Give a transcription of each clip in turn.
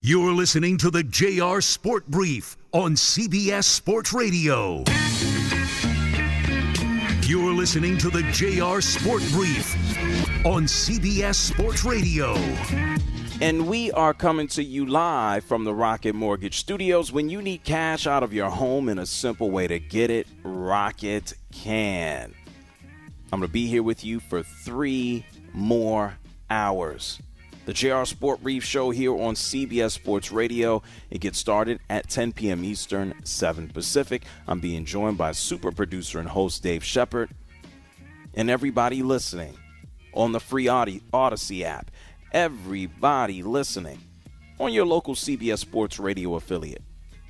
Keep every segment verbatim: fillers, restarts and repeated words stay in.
You're listening to the J R Sport Brief on C B S Sports Radio. You're listening to the J R Sport Brief on C B S Sports Radio. And we are coming to you live from the Rocket Mortgage Studios. When you need cash out of your home and a simple way to get it, Rocket can. I'm going to be here with you for three more hours. The J R Sport Brief show here on C B S Sports Radio. It gets started at ten p.m. Eastern, seven Pacific. I'm being joined by super producer and host Dave Shepard. And everybody listening on the free Odyssey app. Everybody listening on your local C B S Sports Radio affiliate.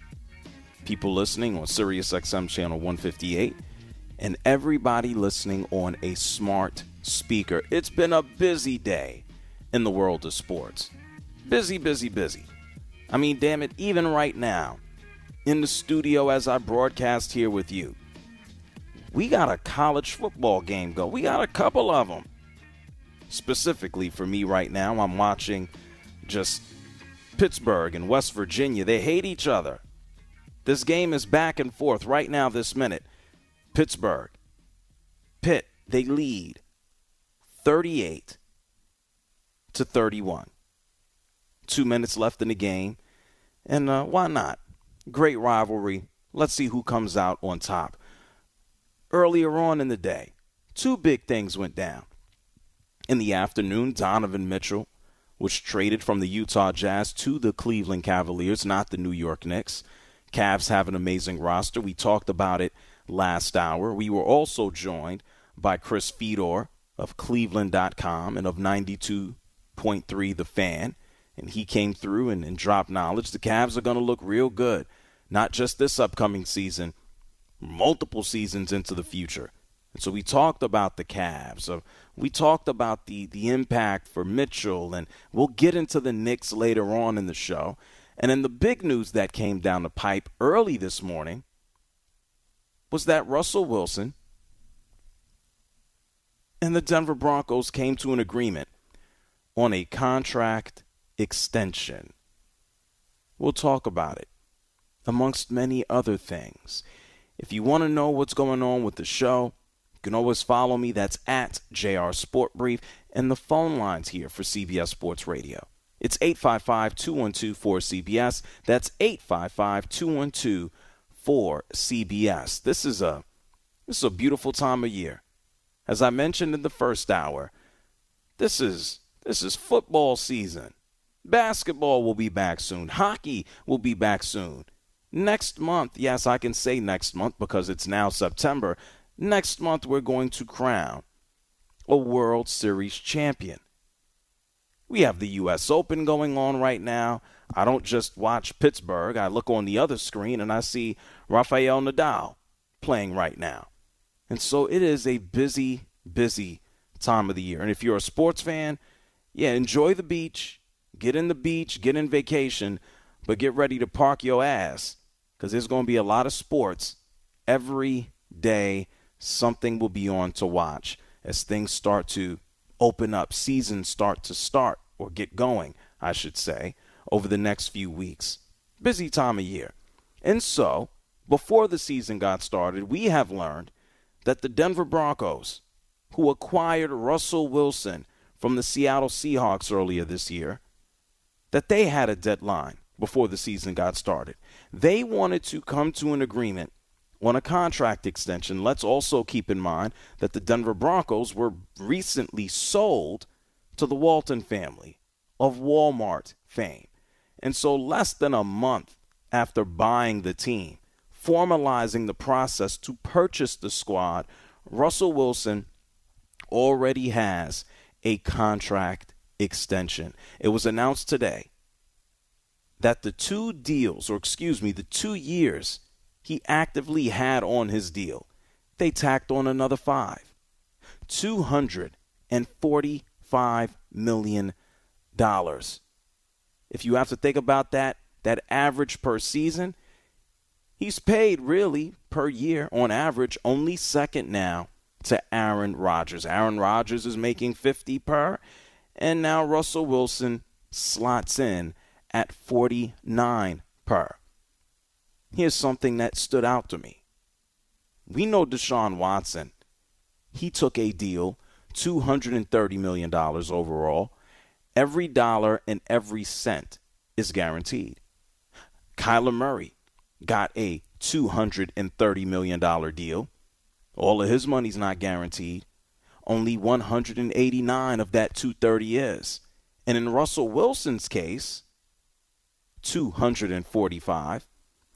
People listening on Sirius X M channel one fifty-eight. And everybody listening on a smart speaker. It's been a busy day in the world of sports. Busy, busy, busy. I mean, damn it, even right now, in the studio as I broadcast here with you, we got a college football game go. We got a couple of them. Specifically for me right now, I'm watching just Pittsburgh and West Virginia. They hate each other. This game is back and forth right now this minute. Pittsburgh, Pitt, they lead thirty-eight to thirty-one. Two minutes left in the game. And uh, why not? Great rivalry. Let's see who comes out on top. Earlier on in the day, two big things went down. In the afternoon, Donovan Mitchell was traded from the Utah Jazz to the Cleveland Cavaliers, not the New York Knicks. Cavs have an amazing roster. We talked about it last hour. We were also joined by Chris Fedor of Cleveland dot com and of ninety-two point three The Fan. And he came through and, and dropped knowledge. The Cavs are going to look real good, not just this upcoming season, multiple seasons into the future. And so we talked about the Cavs. Uh, we talked about the, the impact for Mitchell, and we'll get into the Knicks later on in the show. And then the big news that came down the pipe early this morning was that Russell Wilson and the Denver Broncos came to an agreement on a contract extension. We'll talk about it, amongst many other things. If you want to know what's going on with the show, you can always follow me. That's at J R Sport Brief. And the phone lines here for C B S Sports Radio. It's eight five five, two one two, four C B S. That's eight five five, two one two, four C B S. This is a this is a beautiful time of year. As I mentioned in the first hour, this is this is football season. Basketball will be back soon. Hockey will be back soon. Next month, yes, I can say next month because it's now September. Next month, we're going to crown a World Series champion. We have the U S Open going on right now. I don't just watch Pittsburgh. I look on the other screen and I see Rafael Nadal playing right now. And so it is a busy, busy time of the year. And if you're a sports fan, yeah, enjoy the beach. Get in the beach, get in vacation, but get ready to park your ass because there's going to be a lot of sports every day. Something will be on to watch as things start to open up, seasons start to start or get going, I should say, over the next few weeks. Busy time of year. And so, before the season got started, we have learned that the Denver Broncos, who acquired Russell Wilson from the Seattle Seahawks earlier this year, that they had a deadline before the season got started. They wanted to come to an agreement on a contract extension. Let's also keep in mind that the Denver Broncos were recently sold to the Walton family of Walmart fame. And so less than a month after buying the team, formalizing the process to purchase the squad, Russell Wilson already has a contract extension. It was announced today that the two deals, or excuse me, the two years he actively had on his deal, they tacked on another five. two hundred forty-five million dollars. If you have to think about that, that average per season, he's paid really per year on average only second now to Aaron Rodgers. Aaron Rodgers is making fifty per, and now Russell Wilson slots in at forty-nine per. Here's something that stood out to me. We know Deshaun Watson. He took a deal, two hundred thirty million dollars overall. Every dollar and every cent is guaranteed. Kyler Murray got a two hundred thirty million dollars deal. All of his money's not guaranteed. Only one hundred eighty-nine of that two hundred thirty is. And in Russell Wilson's case, two hundred forty-five.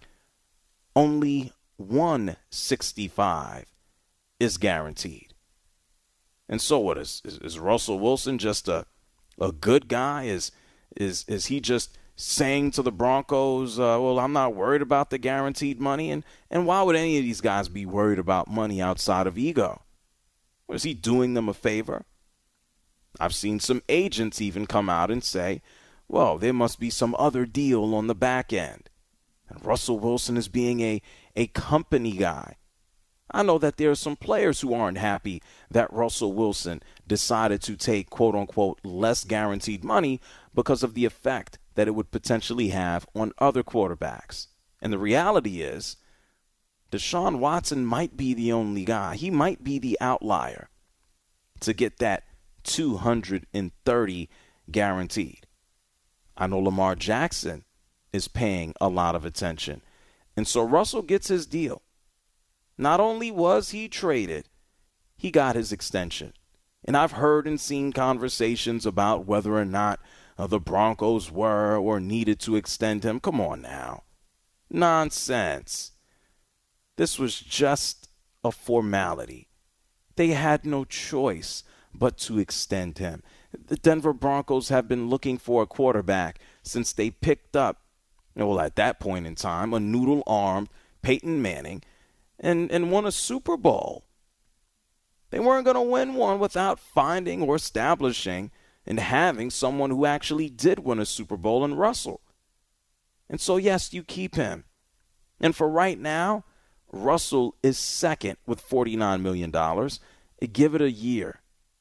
Only one hundred sixty-five is guaranteed. And so what is, is, is Russell Wilson just a a good guy? Is is is he just saying to the Broncos, uh, well, I'm not worried about the guaranteed money? And and why would any of these guys be worried about money outside of ego? Was he doing them a favor? I've seen some agents even come out and say, well, there must be some other deal on the back end. And Russell Wilson is being a, a company guy. I know that there are some players who aren't happy that Russell Wilson decided to take, quote unquote, less guaranteed money because of the effect that it would potentially have on other quarterbacks. And the reality is, Deshaun Watson might be the only guy. He might be the outlier to get that two hundred thirty guaranteed. I know Lamar Jackson is paying a lot of attention. And so Russell gets his deal. Not only was he traded, he got his extension. And I've heard and seen conversations about whether or not uh, the Broncos were or needed to extend him. Come on now. Nonsense. This was just a formality. They had no choice but to extend him. The Denver Broncos have been looking for a quarterback since they picked up, well, at that point in time, a noodle-armed Peyton Manning and, and won a Super Bowl. They weren't going to win one without finding or establishing and having someone who actually did win a Super Bowl in Russell. And so, yes, you keep him. And for right now, Russell is second with forty-nine million dollars. Give it a year.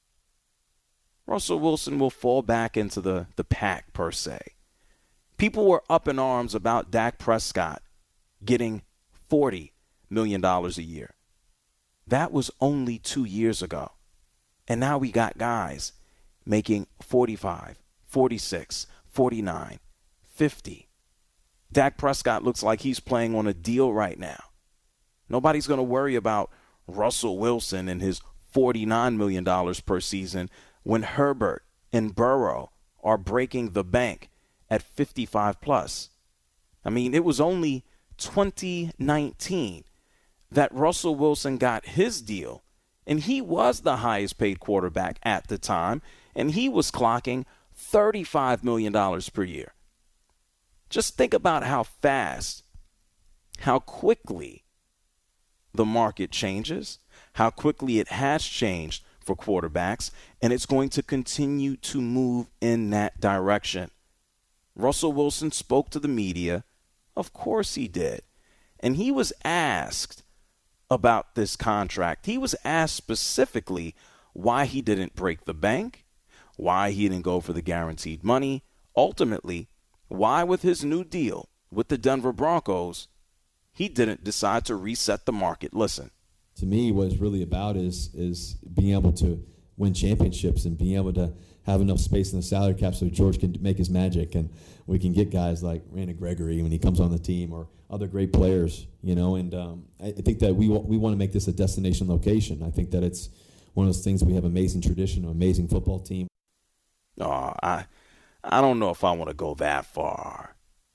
Russell Wilson will fall back into the, the pack, per se. People were up in arms about Dak Prescott getting forty million dollars a year. That was only two years ago. And now we got guys making forty-five, forty-six, forty-nine, fifty. Dak Prescott looks like he's playing on a deal right now. Nobody's going to worry about Russell Wilson and his forty-nine million dollars per season when Herbert and Burrow are breaking the bank at fifty-five plus. I mean, it was only twenty nineteen that Russell Wilson got his deal, and he was the highest paid quarterback at the time, and he was clocking thirty-five million dollars per year. Just think about how fast, how quickly the market changes, how quickly it has changed for quarterbacks, and it's going to continue to move in that direction. Russell Wilson spoke to the media. Of course he did. And he was asked about this contract. He was asked specifically why he didn't break the bank, why he didn't go for the guaranteed money. Ultimately, why with his new deal with the Denver Broncos, he didn't decide to reset the market. Listen. To me, what it's really about is is being able to win championships and being able to have enough space in the salary cap so George can make his magic, and we can get guys like Randy Gregory when he comes on the team, or other great players, you know. And um, I think that we w- we want to make this a destination location. I think that it's one of those things. We have amazing tradition, an amazing football team. Oh, I I don't know if I want to go that far.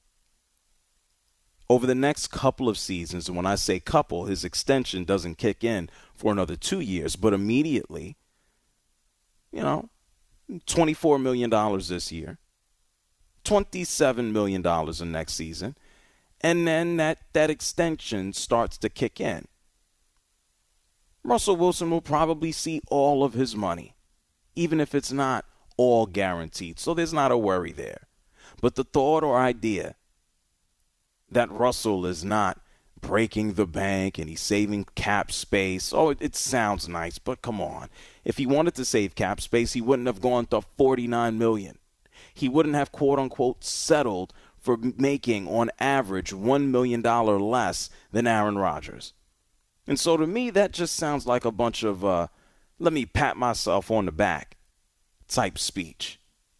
Over the next couple of seasons, and when I say couple, his extension doesn't kick in for another two years, but immediately, you know, twenty-four million dollars this year, twenty-seven million dollars in next season, and then that, that extension starts to kick in. Russell Wilson will probably see all of his money, even if it's not all guaranteed, so there's not a worry there. But the thought or idea that Russell is not breaking the bank and he's saving cap space, oh, it, it sounds nice, but come on. If he wanted to save cap space, he wouldn't have gone to forty-nine million dollars. he wouldn't have, quote-unquote, settled for making, on average, one million dollars less than Aaron Rodgers. And so to me, that just sounds like a bunch of, uh, let me pat myself on the back type speech.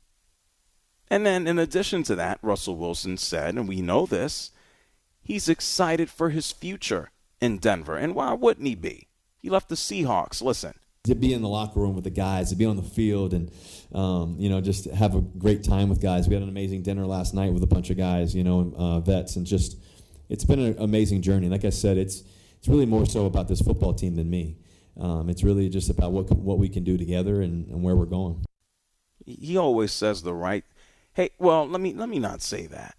And then in addition to that, Russell Wilson said, and we know this, he's excited for his future in Denver. And why wouldn't he be? He left the Seahawks. Listen. To be in the locker room with the guys, to be on the field and, um, you know, just have a great time with guys. We had an amazing dinner last night with a bunch of guys, you know, uh, vets, and just it's been an amazing journey. Like I said, it's it's really more so about this football team than me. Um, it's really just about what what we can do together and, and where we're going. He always says the right. Hey, well, let me let me not say that.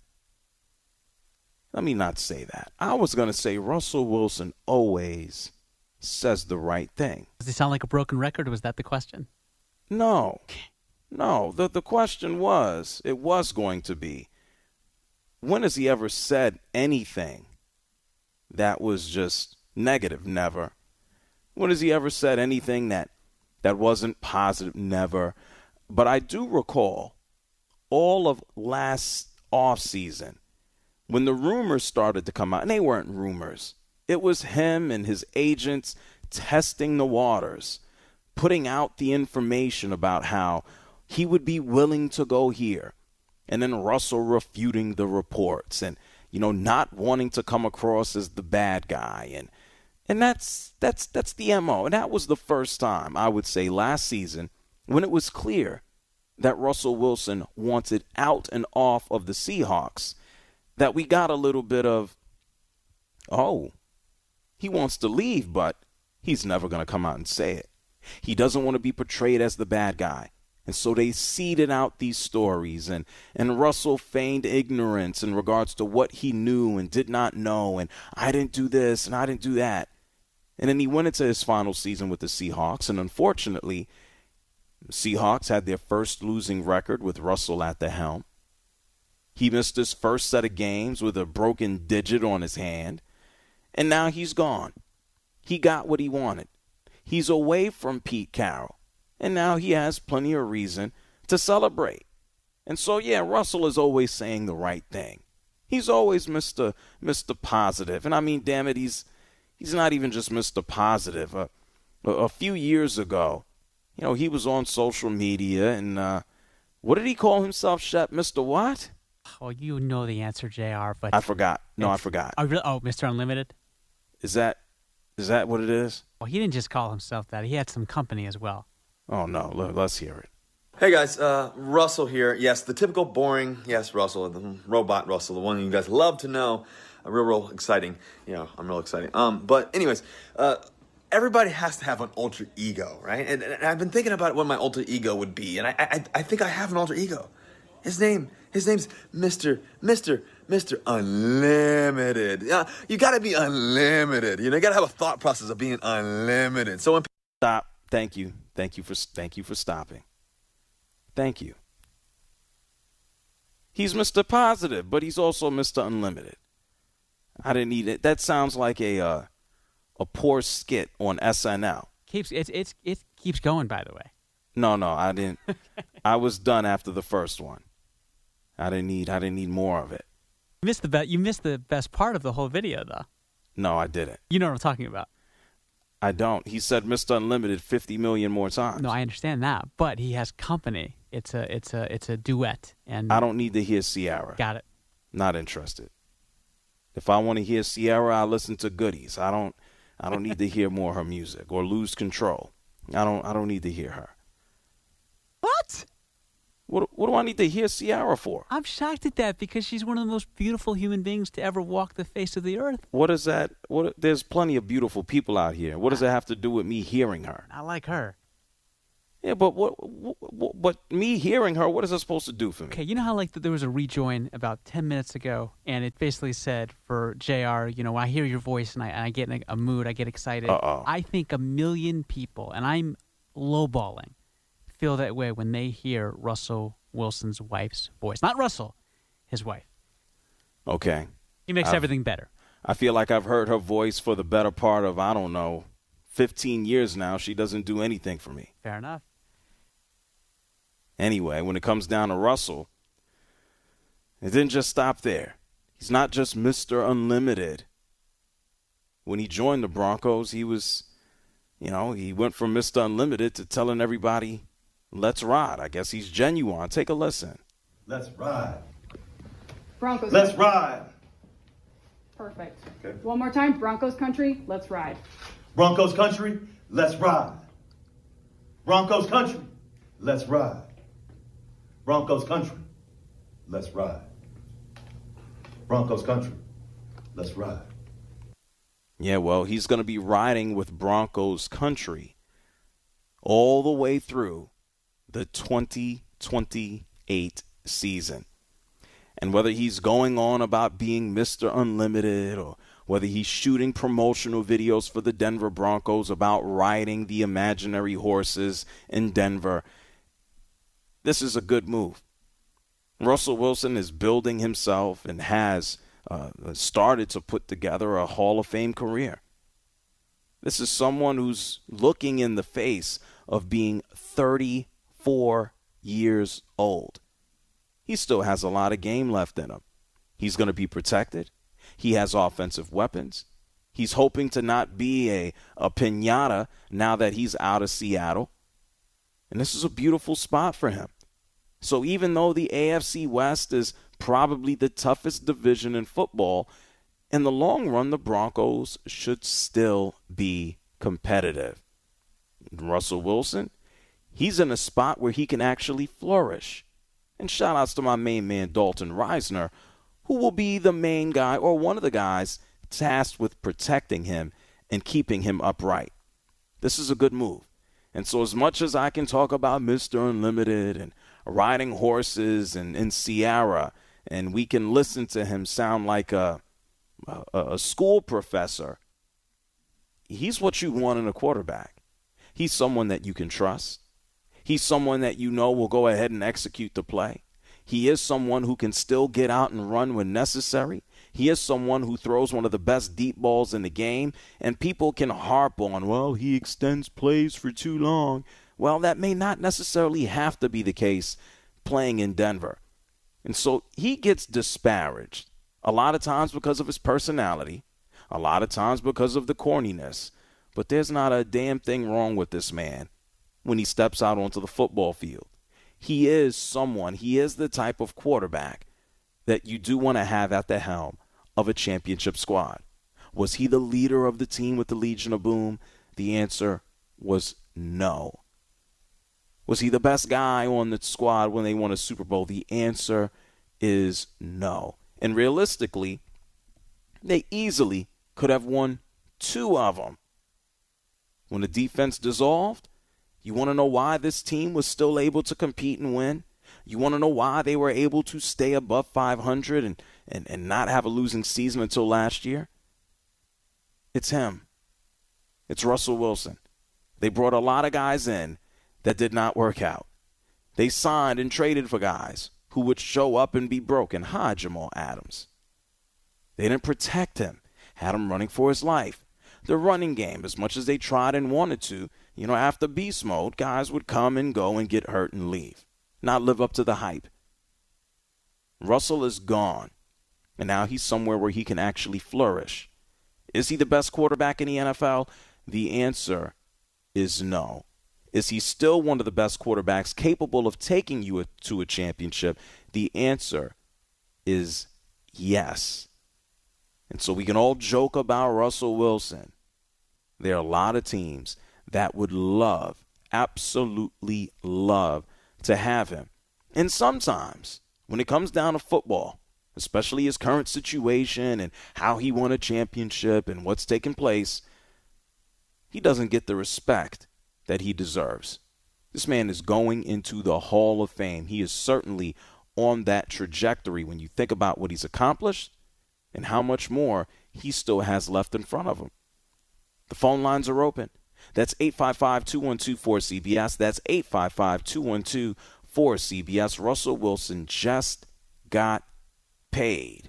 Let me not say that. I was going to say Russell Wilson always says the right thing. Does he sound like a broken record, or was that the question? No. No. The, the question was, it was going to be, when has he ever said anything that was just negative? Never. When has he ever said anything that, that wasn't positive? Never. But I do recall all of last offseason when the rumors started to come out, and they weren't rumors. It was him and his agents testing the waters, putting out the information about how he would be willing to go here, and then Russell refuting the reports and, you know, not wanting to come across as the bad guy. And and that's that's that's the M O. And that was the first time, I would say, last season when it was clear that Russell Wilson wanted out and off of the Seahawks, that we got a little bit of, oh, he wants to leave, but he's never going to come out and say it. He doesn't want to be portrayed as the bad guy. And so they seeded out these stories, and, and Russell feigned ignorance in regards to what he knew and did not know, and I didn't do this and I didn't do that. And then he went into his final season with the Seahawks, and unfortunately, the Seahawks had their first losing record with Russell at the helm. He missed his first set of games with a broken digit on his hand. And now he's gone. He got what he wanted. He's away from Pete Carroll. And now he has plenty of reason to celebrate. And so, yeah, Russell is always saying the right thing. He's always Mister Mister Positive. And I mean, damn it, he's he's not even just Mister Positive. Uh, a, a few years ago, you know, he was on social media and uh, what did he call himself, Shep? Mister What? Oh, you know the answer, J R, but I forgot. No, I forgot. Oh, really? Oh, Mister Unlimited? Is that is that what it is? Well, he didn't just call himself that. He had some company as well. Oh, no. Let's hear it. Hey, guys. Uh, Russell here. Yes, the typical boring, yes, Russell, the robot Russell, the one you guys love to know. Uh, real, real exciting. You know, I'm real exciting. Um, But anyways, uh, everybody has to have an alter ego, right? And, and I've been thinking about what my alter ego would be, and I, I, I think I have an alter ego. His name, his name's Mister Mister Mister Unlimited. Yeah, you got to be unlimited. You know, you got to have a thought process of being unlimited. So when stop, thank you, thank you for thank you for stopping. Thank you. He's Mister Positive, but he's also Mister Unlimited. I didn't need it. That sounds like a uh, a poor skit on S N L. Keeps it's it's it keeps going. By the way. No, no, I didn't. I was done after the first one. I didn't need. I didn't need more of it. You missed the be- You missed the best part of the whole video, though. No, I didn't. You know what I'm talking about. I don't. He said Mister Unlimited fifty million more times. No, I understand that, but he has company. It's a it's a it's a duet, and I don't need to hear Ciara. Got it. Not interested. If I want to hear Ciara, I listen to Goodies. I don't. I don't need to hear more of her music or Lose Control. I don't. I don't need to hear her. What? What what do I need to hear Ciara for? I'm shocked at that because she's one of the most beautiful human beings to ever walk the face of the earth. What is that? What? There's plenty of beautiful people out here. What does it have to do with me hearing her? I like her. Yeah, but what, what, what? But me hearing her, what is that supposed to do for me? Okay, you know how like there was a rejoin about ten minutes ago, and it basically said for J R, you know, when I hear your voice and I, and I get in a, a mood, I get excited. Uh-oh. I think a million people, and I'm lowballing, feel that way when they hear Russell Wilson's wife's voice. Not Russell, his wife. Okay. He makes I've, everything better. I feel like I've heard her voice for the better part of, I don't know, fifteen years now. She doesn't do anything for me. Fair enough. Anyway, when it comes down to Russell, it didn't just stop there. He's not just Mister Unlimited. When he joined the Broncos, he was, you know, he went from Mister Unlimited to telling everybody, let's ride. I guess he's genuine. Take a listen. Let's ride. Broncos. Let's ride. Perfect. Okay. One more time. Broncos country. Let's ride. Broncos country. Let's ride. Broncos country. Let's ride. Broncos country. Let's ride. Broncos country. Let's ride. Yeah, well, he's going to be riding with Broncos country all the way through the twenty twenty-eight season. And whether he's going on about being Mister Unlimited or whether he's shooting promotional videos for the Denver Broncos about riding the imaginary horses in Denver, this is a good move. Russell Wilson is building himself and has uh, started to put together a Hall of Fame career. This is someone who's looking in the face of being thirty-four years old. He still has a lot of game left in him. He's going to be protected. He has offensive weapons. He's hoping to not be a, a piñata now that he's out of Seattle. And this is a beautiful spot for him. So even though the A F C West is probably the toughest division in football, in the long run, the Broncos should still be competitive. Russell Wilson, he's in a spot where he can actually flourish. And shout outs to my main man, Dalton Reisner, who will be the main guy or one of the guys tasked with protecting him and keeping him upright. This is a good move. And so as much as I can talk about Mister Unlimited and riding horses and, and Sierra, and we can listen to him sound like a, a, a school professor, he's what you want in a quarterback. He's someone that you can trust. He's someone that you know will go ahead and execute the play. He is someone who can still get out and run when necessary. He is someone who throws one of the best deep balls in the game, and people can harp on, well, he extends plays for too long. Well, that may not necessarily have to be the case playing in Denver. And so he gets disparaged a lot of times because of his personality, a lot of times because of the corniness. But there's not a damn thing wrong with this man when he steps out onto the football field. He is someone, he is the type of quarterback that you do want to have at the helm of a championship squad. Was he the leader of the team with the Legion of Boom? The answer was no. Was he the best guy on the squad when they won a Super Bowl? The answer is no. And realistically, they easily could have won two of them. When the defense dissolved, you want to know why this team was still able to compete and win? You want to know why they were able to stay above five hundred and, and, and not have a losing season until last year? It's him. It's Russell Wilson. They brought a lot of guys in that did not work out. They signed and traded for guys who would show up and be broken. Hi, Jamal Adams. They didn't protect him, had him running for his life. The running game, as much as they tried and wanted to, you know, after beast mode, guys would come and go and get hurt and leave, not live up to the hype. Russell is gone, and now he's somewhere where he can actually flourish. Is he the best quarterback in the N F L? The answer is no. Is he still one of the best quarterbacks capable of taking you to a championship? The answer is yes. And so we can all joke about Russell Wilson. There are a lot of teams that would love, absolutely love, to have him. And sometimes, when it comes down to football, especially his current situation and how he won a championship and what's taken place, he doesn't get the respect that he deserves. This man is going into the Hall of Fame. He is certainly on that trajectory when you think about what he's accomplished and how much more he still has left in front of him. The phone lines are open. That's eight five five, two one two, four C B S. That's eight five five, two one two, four C B S. Russell Wilson just got paid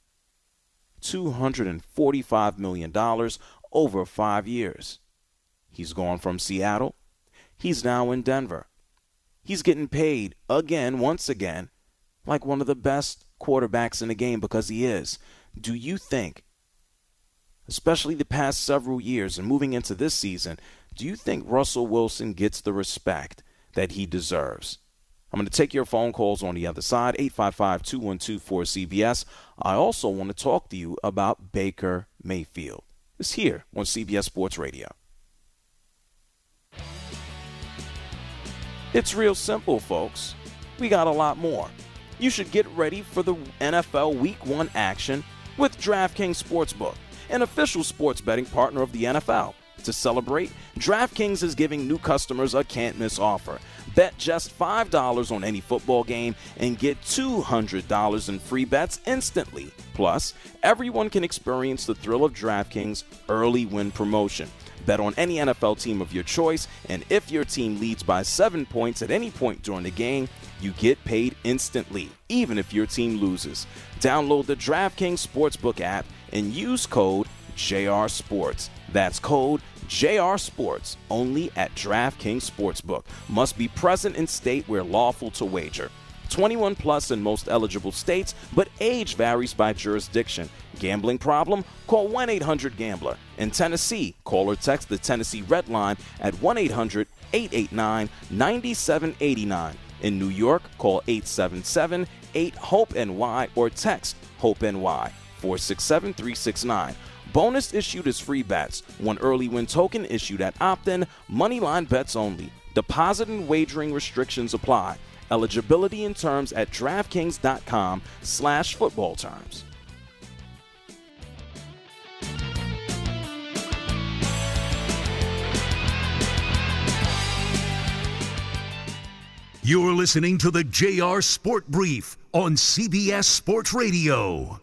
two hundred forty-five million dollars over five years. He's gone from Seattle. He's now in Denver. He's getting paid again, once again, like one of the best quarterbacks in the game because he is. Do you think, especially the past several years and moving into this season, do you think Russell Wilson gets the respect that he deserves? I'm going to take your phone calls on the other side, eight five five, two one two, four C B S. I also want to talk to you about Baker Mayfield. It's here on C B S Sports Radio. It's real simple, folks. We got a lot more. You should get ready for the N F L Week one action with DraftKings Sportsbook, an official sports betting partner of the N F L. To celebrate, DraftKings is giving new customers a can't-miss offer. Bet just five dollars on any football game and get two hundred dollars in free bets instantly. Plus, everyone can experience the thrill of DraftKings early win promotion. Bet on any N F L team of your choice, and if your team leads by seven points at any point during the game, you get paid instantly, even if your team loses. Download the DraftKings Sportsbook app and use code J R Sports. That's code J R Sports, only at DraftKings Sportsbook. Must be present in state where lawful to wager. twenty-one plus in most eligible states, but age varies by jurisdiction. Gambling problem? Call one eight hundred gambler. In Tennessee, call or text the Tennessee Red Line at one eight hundred, eight eight nine, nine seven eight nine. In New York, call eight seven seven, eight, HOPE N Y or text HOPE-N-Y four six seven, three six nine. Bonus issued is free bets. One early win token issued at opt-in. Moneyline bets only. Deposit and wagering restrictions apply. Eligibility and terms at DraftKings.com slash football terms. You're listening to the J R Sport Brief on C B S Sports Radio.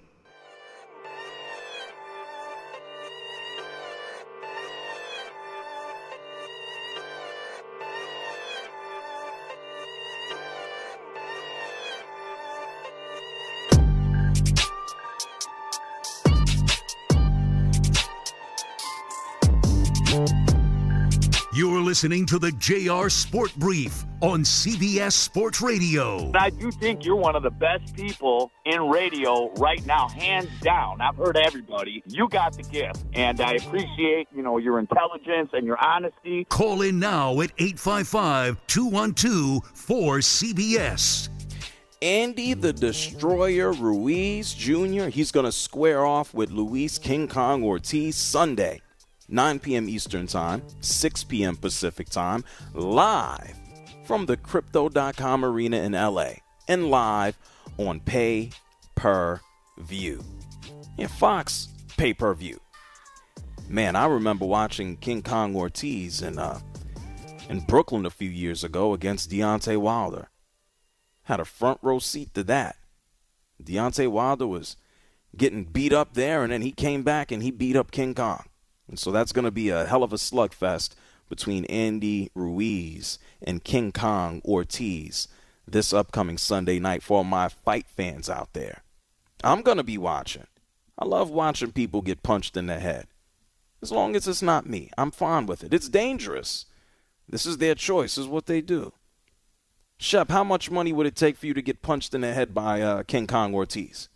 You're listening to the J R Sport Brief on C B S Sports Radio. I do think you're one of the best people in radio right now, hands down. I've heard everybody. You got the gift, and I appreciate, you know, your intelligence and your honesty. Call in now at eight five five, two one two, four C B S. Andy the Destroyer Ruiz Junior, he's going to square off with Luis King Kong Ortiz Sunday, nine p.m. Eastern Time, six p.m. Pacific Time, live from the Crypto dot com Arena in L A and live on pay-per-view. Yeah, Fox pay-per-view. Man, I remember watching King Kong Ortiz in, uh, in Brooklyn a few years ago against Deontay Wilder. Had a front row seat to that. Deontay Wilder was getting beat up there, and then he came back and he beat up King Kong. And so that's going to be a hell of a slugfest between Andy Ruiz and King Kong Ortiz this upcoming Sunday night for my fight fans out there. I'm going to be watching. I love watching people get punched in the head. As long as it's not me, I'm fine with it. It's dangerous. This is their choice. This is what they do. Shep, how much money would it take for you to get punched in the head by uh, King Kong Ortiz?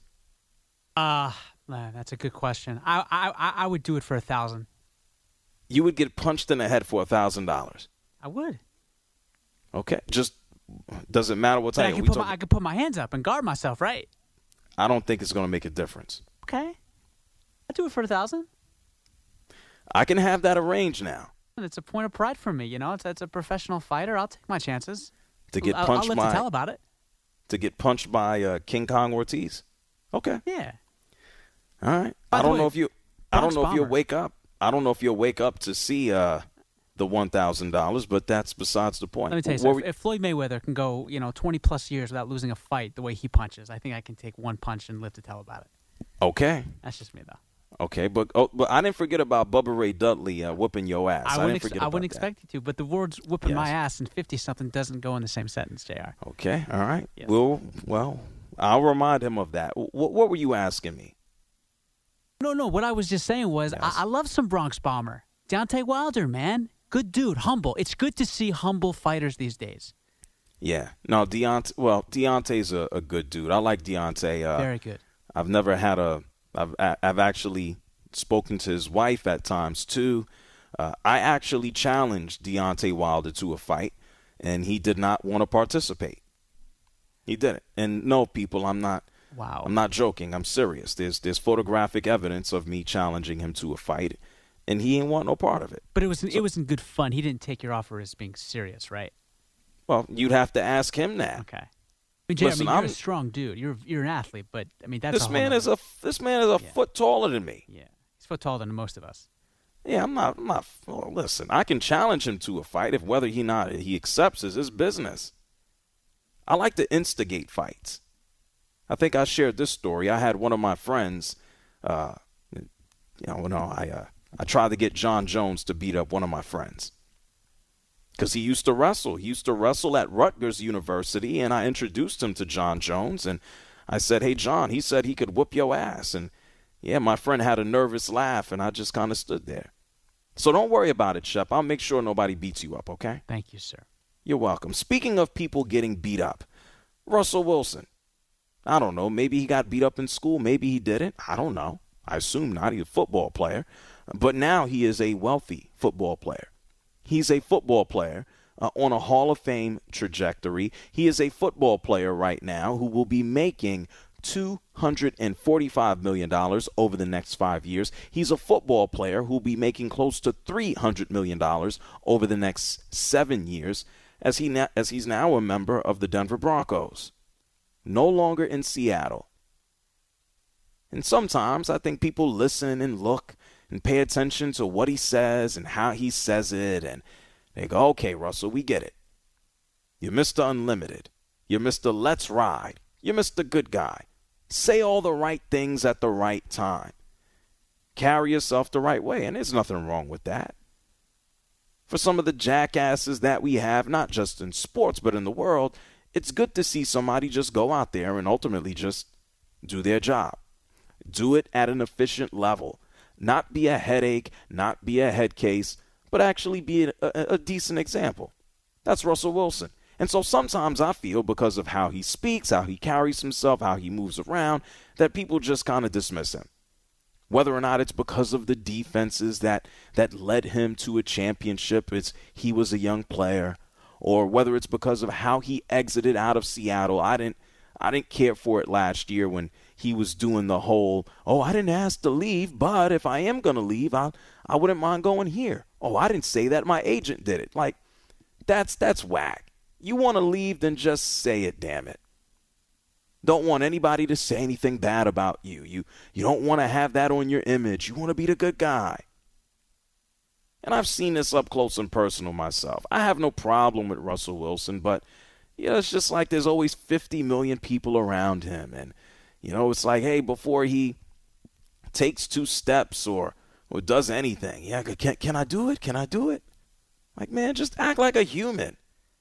Uh, that's a good question. I I I would do it for a thousand. You would get punched in the head for a thousand dollars. I would. Okay, just doesn't matter what time. I could put my, I could put my hands up and guard myself, right? I don't think it's going to make a difference. Okay, I'd do it for a thousand. I can have that arranged now. It's a point of pride for me, you know. It's it's a professional fighter. I'll take my chances. To get I'll, punched I'll let by you tell about it. To get punched by uh, King Kong Ortiz. Okay. Yeah. All right. By I don't way, know if you. I don't know Bronx if you'll Bomber. wake up. I don't know if you'll wake up to see uh, the one thousand dollars, but that's besides the point. Let me tell you What something. were- If Floyd Mayweather can go, you know, twenty plus years without losing a fight the way he punches, I think I can take one punch and live to tell about it. Okay. That's just me, though. Okay, but oh, but I didn't forget about Bubba Ray Dudley uh, whooping your ass. I I, wouldn't, didn't ex- forget I about wouldn't that. expect you to, but the words "whooping my Yes. ass" and fifty-something doesn't go in the same sentence, J R. Okay, all right. Yes. Well, well, I'll remind him of that. What, what were you asking me? No, no, what I was just saying was Yes. I-, I love some Bronx Bomber. Deontay Wilder, man. Good dude, humble. It's good to see humble fighters these days. Yeah. No, Deontay. Well, Deontay's a, a good dude. I like Deontay. Uh, Very good. I've never had a. I've I've actually spoken to his wife at times too. Uh, I actually challenged Deontay Wilder to a fight, and he did not want to participate. He didn't. And no, people, I'm not. Wow. I'm not joking. I'm serious. There's there's photographic evidence of me challenging him to a fight, and he ain't want no part of it. But it was So- it wasn't good fun. He didn't take your offer as being serious, right? Well, you'd have to ask him that. Okay. I mean, Jay, Listen, I mean, you're I'm- a strong dude. You're you're an athlete, but I mean that's This a whole man nother- is a this man is a Yeah. foot taller than me. yeah. He's a foot taller than most of us. Yeah, I'm not. I'm not. Well, listen, I can challenge him to a fight if whether he not he accepts is his business. I like to instigate fights. I think I shared this story. I had one of my friends. Uh, you know, no, I uh, I tried to get John Jones to beat up one of my friends because he used to wrestle. He used to wrestle at Rutgers University, and I introduced him to John Jones, and I said, "Hey, John," he said he could whoop your ass, and yeah, my friend had a nervous laugh, and I just kind of stood there. So don't worry about it, Shep. I'll make sure nobody beats you up, okay? Thank you, sir. You're welcome. Speaking of people getting beat up, Russell Wilson. I don't know. Maybe he got beat up in school. Maybe he didn't. I don't know. I assume not. He's a football player. But now he is a wealthy football player. He's a football player uh, on a Hall of Fame trajectory. He is a football player right now who will be making two hundred forty-five million dollars over the next five years. He's a football player who will be making close to three hundred million dollars over the next seven years as he na- as he's now a member of the Denver Broncos. No longer in Seattle. And sometimes I think people listen and look and pay attention to what he says and how he says it, and they go, okay, Russell, we get it. You're Mister Unlimited. You're Mister Let's Ride. You're Mister Good Guy. Say all the right things at the right time. Carry yourself the right way, and there's nothing wrong with that. For some of the jackasses that we have, not just in sports but in the world, it's good to see somebody just go out there and ultimately just do their job. Do it at an efficient level. Not be a headache, not be a head case, but actually be a, a, a decent example. That's Russell Wilson. And so sometimes I feel because of how he speaks, how he carries himself, how he moves around, that people just kind of dismiss him. Whether or not it's because of the defenses that, that led him to a championship, it's he was a young player, or whether it's because of how he exited out of Seattle. I didn't I didn't care for it last year when he was doing the whole, oh, I didn't ask to leave, but if I am going to leave, I I wouldn't mind going here. Oh, I didn't say that. My agent did it. Like, that's that's whack. You want to leave, then just say it, damn it. Don't want anybody to say anything bad about you. You you don't want to have that on your image. You want to be the good guy. And I've seen this up close and personal myself. I have no problem with Russell Wilson, but you know, it's just like there's always fifty million people around him. And, you know, it's like, hey, before he takes two steps or, or does anything, yeah, can, can I do it? Can I do it? Like, man, just act like a human.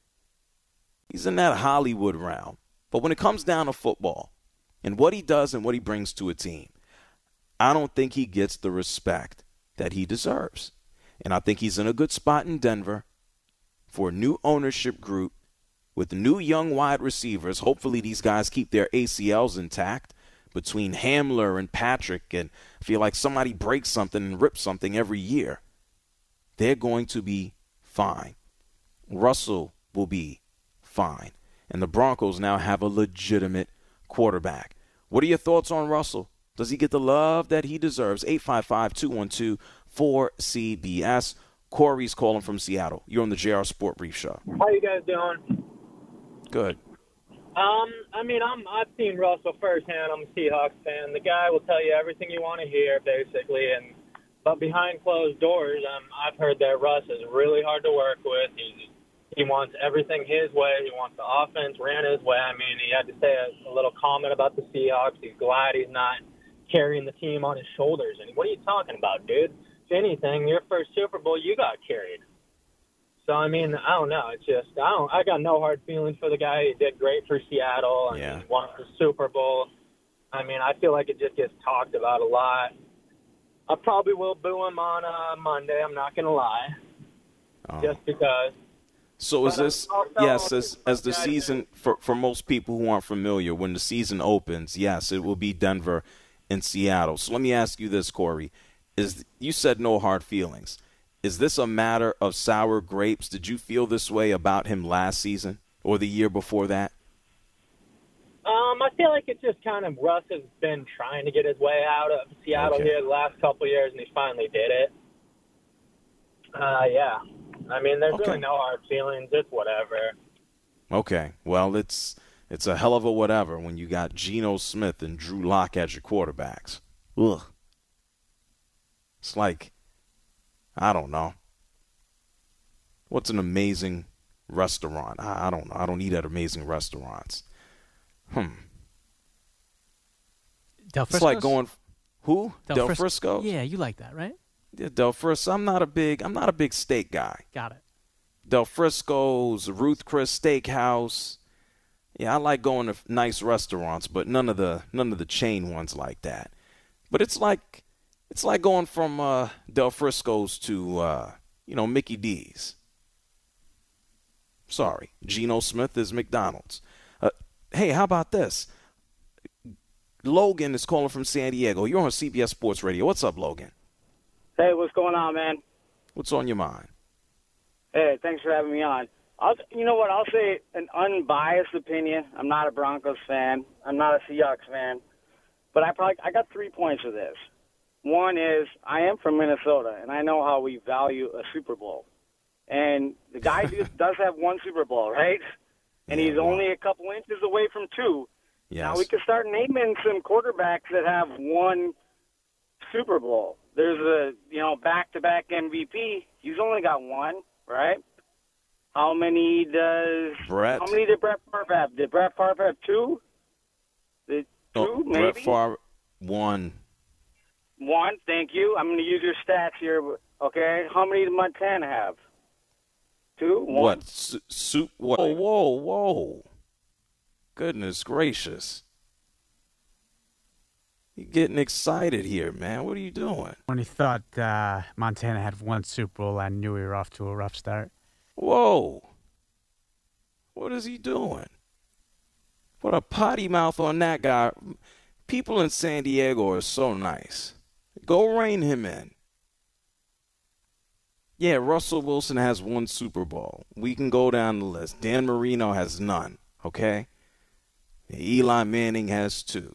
He's in that Hollywood realm. But when it comes down to football and what he does and what he brings to a team, I don't think he gets the respect that he deserves. And I think he's in a good spot in Denver for a new ownership group with new young wide receivers. Hopefully these guys keep their A C Ls intact between Hamler and Patrick, and I feel like somebody breaks something and rips something every year. They're going to be fine. Russell will be fine. And the Broncos now have a legitimate quarterback. What are your thoughts on Russell? Does he get the love that he deserves? eight five five, two one two, four C B S. Corey's calling from Seattle. You're on the J R Sport Brief Show. How you guys doing? Good. Um, I mean, I'm I've seen Russell firsthand. I'm a Seahawks fan. The guy will tell you everything you want to hear, basically. And but behind closed doors, um, I've heard that Russ is really hard to work with. He's He wants everything his way. He wants the offense ran his way. I mean, he had to say a, a little comment about the Seahawks. He's glad he's not carrying the team on his shoulders. And what are you talking about, dude? If anything, your first Super Bowl, you got carried. So, I mean, I don't know. It's just, I don't, I got no hard feelings for the guy. He did great for Seattle. I Yeah. mean, won the Super Bowl. I mean, I feel like it just gets talked about a lot. I probably will boo him on uh, Monday. I'm not going to lie. Oh. Just because. So is But, uh, this also, yes as as the guys, season for for most people who aren't familiar, when the season opens, yes, it will be Denver and Seattle. So let me ask you this, Corey: Is you said no hard feelings? Is this a matter of sour grapes? Did you feel this way about him last season or the year before that? Um, I feel like it's just kind of Russ has been trying to get his way out of Seattle Okay. here the last couple of years, and he finally did it. Uh, yeah. I mean, there's Okay. really no hard feelings. It's whatever. Okay, well, it's it's a hell of a whatever when you got Geno Smith and Drew Lock as your quarterbacks. Ugh. It's like, I don't know. What's an amazing restaurant? I, I don't know. I don't eat at amazing restaurants. Hmm. Del It's like Frisco's? going who? Del, Fris- Frisco? Yeah, you like that, right? Yeah, Del Frisco. I'm not a big I'm not a big steak guy. Got it. Del Frisco's, Ruth Chris Steakhouse. Yeah, I like going to nice restaurants, but none of the none of the chain ones like that. But it's like it's like going from uh, Del Frisco's to uh, you know Mickey D's. Sorry, Geno Smith is McDonald's. Uh, hey, how about this? Logan is calling from San Diego. You're on C B S Sports Radio. What's up, Logan? Hey, what's going on, man? What's on your mind? Hey, thanks for having me on. I'll, you know what? I'll say an unbiased opinion. I'm not a Broncos fan. I'm not a Seahawks fan. But I probably I got three points of this. One is I am from Minnesota, and I know how we value a Super Bowl. And the guy does have one Super Bowl, right? And Yeah, he's wow. only a couple inches away from two. Yes. Now we can start naming some quarterbacks that have one Super Bowl. There's a, you know, back-to-back M V P. He's only got one, right? How many does Brett. How many did Brett Favre have? Did Brett Favre have two? Did two, Oh, maybe? Brett Favre won. One, thank you. I'm going to use your stats here, okay? How many did Montana have? Two? One? What? Su- su- what? Whoa, whoa, whoa. Goodness gracious. You're getting excited here, man. What are you doing? When he thought uh, Montana had one Super Bowl, I knew we were off to a rough start. Whoa. What is he doing? What a potty mouth on that guy. People in San Diego are so nice. Go rein him in. Yeah, Russell Wilson has one Super Bowl. We can go down the list. Dan Marino has none, okay? Eli Manning has two.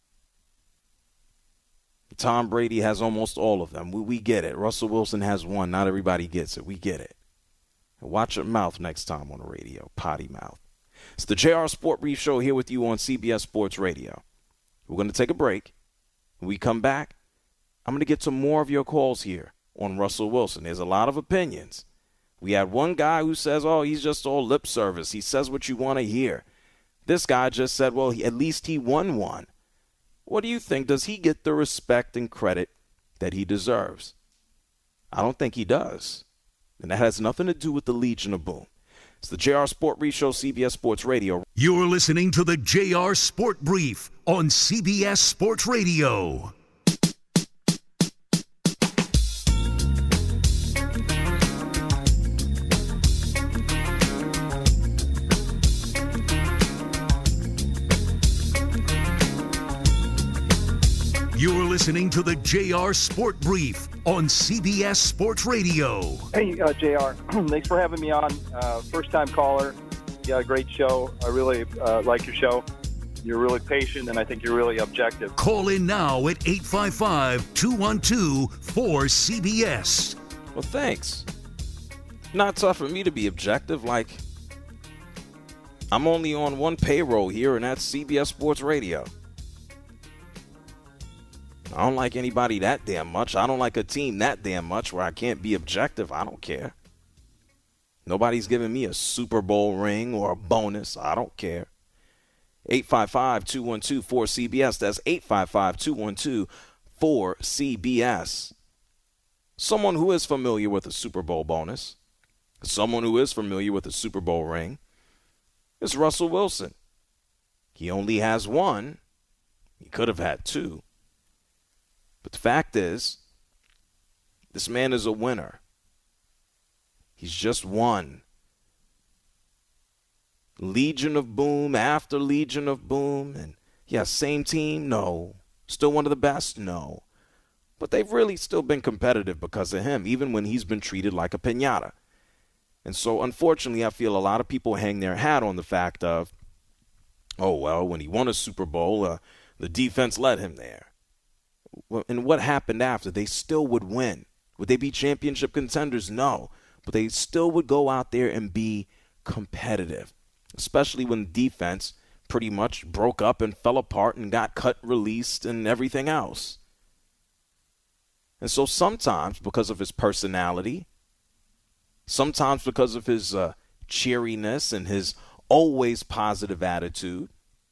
Tom Brady has almost all of them. We, we get it. Russell Wilson has one. Not everybody gets it. We get it. Watch your mouth next time on the radio. Potty mouth. It's the J R Sport Brief Show here with you on C B S Sports Radio. We're going to take a break. When we come back, I'm going to get some more of your calls here on Russell Wilson. There's a lot of opinions. We had one guy who says, oh, he's just all lip service. He says what you want to hear. This guy just said, well, he, at least he won one. What do you think? Does he get the respect and credit that he deserves? I don't think he does. And that has nothing to do with the Legion of Boom. It's the J R Sport Brief Show, C B S Sports Radio. You're listening to the J R Sport Brief on C B S Sports Radio. You're listening to the J R Sport Brief on C B S Sports Radio. Hey, uh, J R, thanks for having me on. Uh, first-time caller. Yeah, great show. I really uh, like your show. You're really patient, and I think you're really objective. Call in now at eight five five, two one two, four C B S. Well, thanks. Not tough for me to be objective. Like, I'm only on one payroll here, and that's C B S Sports Radio. I don't like anybody that damn much. I don't like a team that damn much where I can't be objective. I don't care. Nobody's giving me a Super Bowl ring or a bonus. I don't care. eight five five, two one two, four C B S. That's eight five five, two one two, four C B S. Someone who is familiar with a Super Bowl bonus, someone who is familiar with a Super Bowl ring, is Russell Wilson. He only has one. He could have had two. But the fact is, this man is a winner. He's just won Legion of Boom after Legion of Boom. And, yeah, same team? No. Still one of the best? No. But they've really still been competitive because of him, even when he's been treated like a piñata. And so, unfortunately, I feel a lot of people hang their hat on the fact of, oh, well, when he won a Super Bowl, uh, the defense led him there. Well, and what happened after? They still would win. Would they be championship contenders? No. But they still would go out there and be competitive, especially when defense pretty much broke up and fell apart and got cut, released, and everything else. And so sometimes, because of his personality, sometimes because of his uh, cheeriness and his always positive attitude,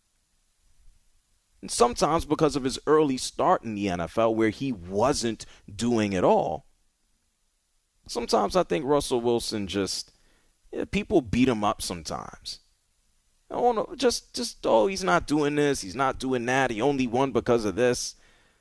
and sometimes because of his early start in the N F L where he wasn't doing it all, sometimes I think Russell Wilson just, yeah, people beat him up sometimes. Oh, no, just, just, oh, he's not doing this, he's not doing that, he only won because of this.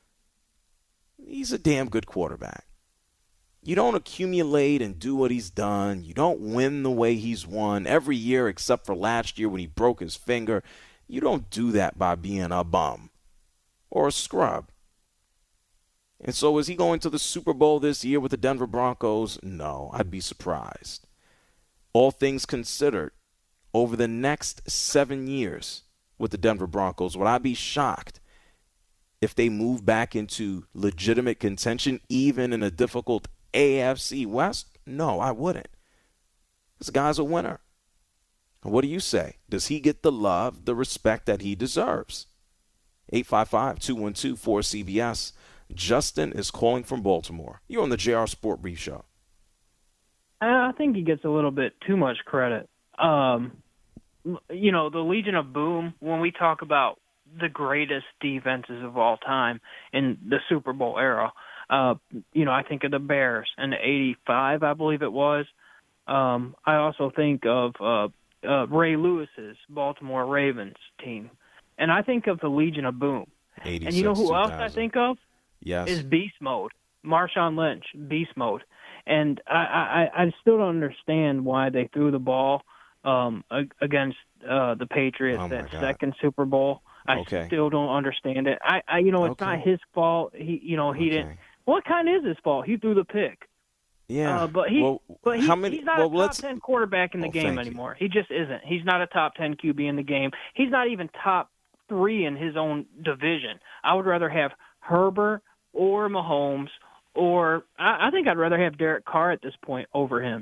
He's a damn good quarterback. You don't accumulate and do what he's done. You don't win the way he's won every year except for last year when he broke his finger. You don't do that by being a bum or a scrub. And so is he going to the Super Bowl this year with the Denver Broncos? No, I'd be surprised. All things considered, over the next seven years with the Denver Broncos, would I be shocked if they move back into legitimate contention, even in a difficult A F C West? No, I wouldn't. This guy's a winner. What do you say? Does he get the love, the respect that he deserves? eight five five, two one two, four C B S. Justin is calling from Baltimore. You're on the J R Sport Brief Show. I think he gets a little bit too much credit. Um, you know, the Legion of Boom, when we talk about the greatest defenses of all time in the Super Bowl era, uh, you know, I think of the Bears in the eighty-five, I believe it was. Um, I also think of uh, uh, Ray Lewis's Baltimore Ravens team. And I think of the Legion of Boom. And you know who else I think of? Yes. Is Beast Mode. Marshawn Lynch, Beast Mode. And I, I, I still don't understand why they threw the ball um, against uh, the Patriots oh that God. second Super Bowl. I okay. still don't understand it. I, I you know, it's okay. not his fault. He, you know, he okay. didn't. What kind is his fault? He threw the pick. Yeah, uh, but he, well, but he, how many, he's not well, a top let's, ten quarterback in the oh, game anymore. You. He just isn't. He's not a top ten Q B in the game. He's not even top three in his own division. I would rather have Herbert or Mahomes, or I, I think I'd rather have Derek Carr at this point over him.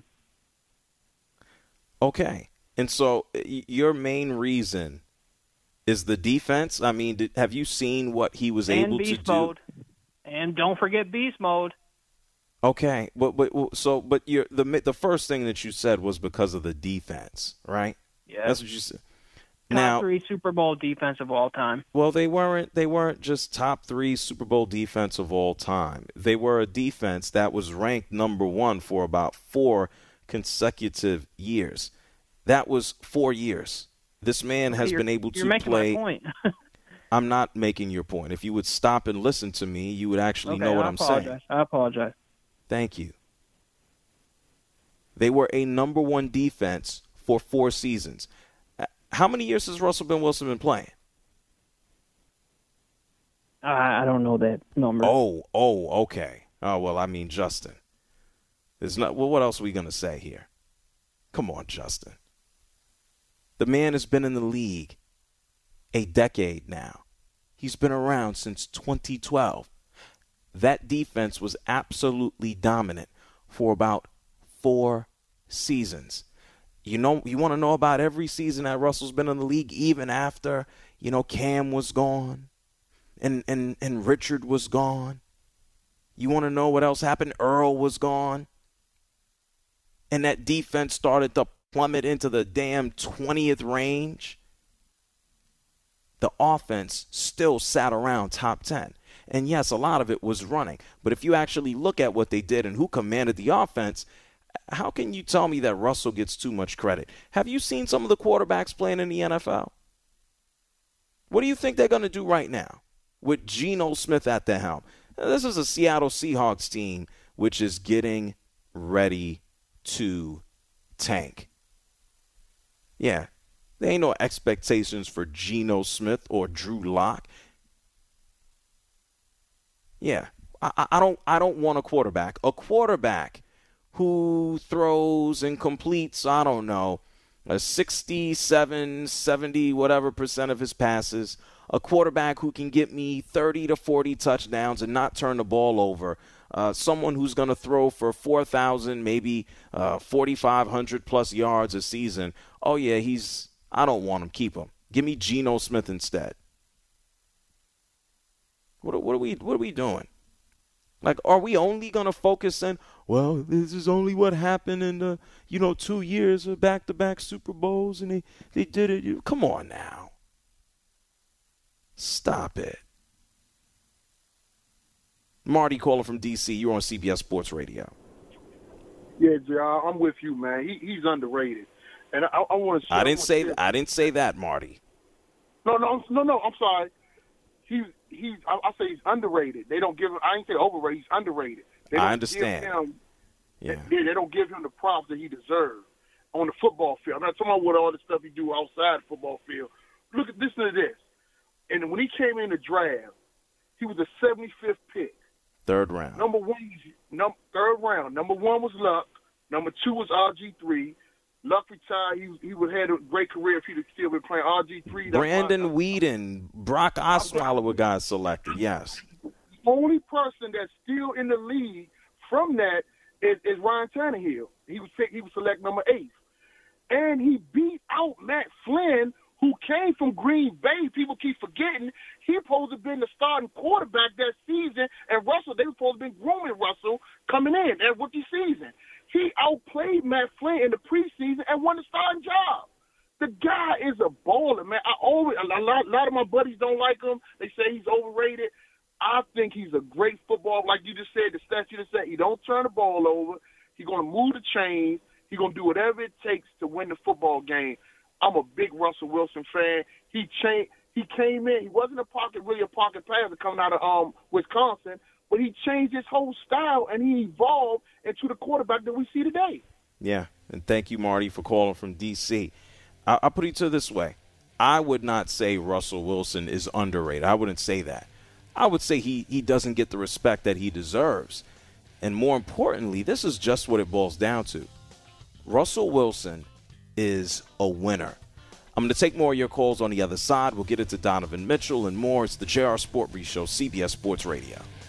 Okay, and so your main reason is the defense? I mean, did, have you seen what he was and able beast to do? Mode. And don't forget Beast Mode. Okay, but but so but you're, the the first thing that you said was because of the defense, right? Yeah, that's what you said. Top now, three Super Bowl defense of all time. Well, they weren't. They weren't just top three Super Bowl defense of all time. They were a defense that was ranked number one for about four consecutive years. That was four years. This man has you're, been able to you're making play. My point. I'm not making your point. If you would stop and listen to me, you would actually okay, know what I I'm apologize. saying. I apologize. Thank you. They were a number one defense for four seasons. How many years has Russell Wilson been playing? I, I don't know that number. Oh, oh, okay. Oh, well, I mean, Justin. There's not. Well, what else are we going to say here? Come on, Justin. The man has been in the league a decade now. He's been around since twenty twelve. That defense was absolutely dominant for about four seasons. You know, you want to know about every season that Russell's been in the league, even after, you know, Cam was gone and, and, and Richard was gone. You want to know what else happened? Earl was gone. And that defense started to plummet into the damn twentieth range. The offense still sat around top ten. And yes, a lot of it was running. But if you actually look at what they did and who commanded the offense, how can you tell me that Russell gets too much credit? Have you seen some of the quarterbacks playing in the N F L? What do you think they're going to do right now with Geno Smith at the helm? This is a Seattle Seahawks team which is getting ready to tank. Yeah, There ain't no expectations for Geno Smith or Drew Lock. Yeah, I, I don't I don't want a quarterback. A quarterback who throws and completes, I don't know, a sixty-seven, seventy, whatever percent of his passes. A quarterback who can get me thirty to forty touchdowns and not turn the ball over. Uh, someone who's going to throw for four thousand, maybe uh, forty-five hundred plus yards a season. Oh, yeah, he's – I don't want him. Keep him. Give me Geno Smith instead. What, what, are we, what are we doing? Like, are we only going to focus on, well, this is only what happened in the, you know, two years of back-to-back Super Bowls, and they, they did it. Come on now. Stop it. Marty calling from D C. You're on C B S Sports Radio. Yeah, J R, I'm with you, man. He, he's underrated, and I, I want to. I didn't say that. I didn't say that, Marty. No, no, no, no. I'm sorry. He, he. I, I say he's underrated. They don't give him. I ain't say overrated. He's underrated. They don't I understand. Give him, yeah. They, they don't give him the props that he deserves on the football field. I'm not talking about what all the stuff he do outside the football field. Look at listen to this. And when he came in the draft, he was the seventy-fifth pick. Third round. Number one, num, third round. Number one was Luck. Number two was R G three. Luck retired. He, he would have had a great career if he'd still been playing R G three. Brandon Weeden, Brock Osweiler were guys selected, yes. The only person that's still in the league from that is, is Ryan Tannehill. He was picked, he was select number eight. And he beat out Matt Flynn, who came from Green Bay. People keep forgetting he supposed to have been the starting quarterback that season, and Russell, they were supposed to have been grooming Russell coming in that rookie season. He outplayed Matt Flynn in the preseason and won the starting job. The guy is a baller, man. I always a lot, a lot of my buddies don't like him. They say he's overrated. I think he's a great football. Like you just said, the stats you just said, he don't turn the ball over. He's going to move the chains. He's going to do whatever it takes to win the football game. I'm a big Russell Wilson fan. He changed. He came in. He wasn't a pocket, really a pocket passer coming out of um, Wisconsin, but he changed his whole style and he evolved into the quarterback that we see today. Yeah, and thank you, Marty, for calling from D C. I- I'll put it to you this way. I would not say Russell Wilson is underrated. I wouldn't say that. I would say he, he doesn't get the respect that he deserves. And more importantly, this is just what it boils down to. Russell Wilson is a winner. I'm going to take more of your calls on the other side. We'll get into Donovan Mitchell and more. It's the J R Sport Brief Show, C B S Sports Radio.